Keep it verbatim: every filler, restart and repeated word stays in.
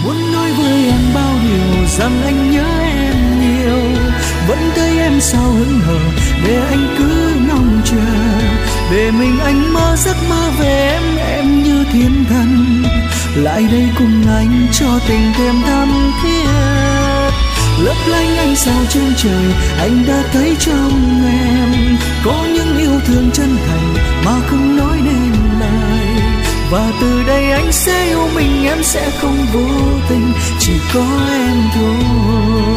Muốn nói với em bao điều rằng anh nhớ em nhiều, vẫn thấy em sao hững hờ để anh cứ mong chờ. Để mình anh mơ giấc mơ về em, em như thiên thần. Lại đây cùng anh cho tình thêm thắm thiết. Lấp lánh ánh sao trên trời, anh đã thấy trong em có những yêu thương chân thành mà không nói nên lời. Và từ đây anh sẽ yêu mình, em sẽ không vô tình, chỉ có em thôi.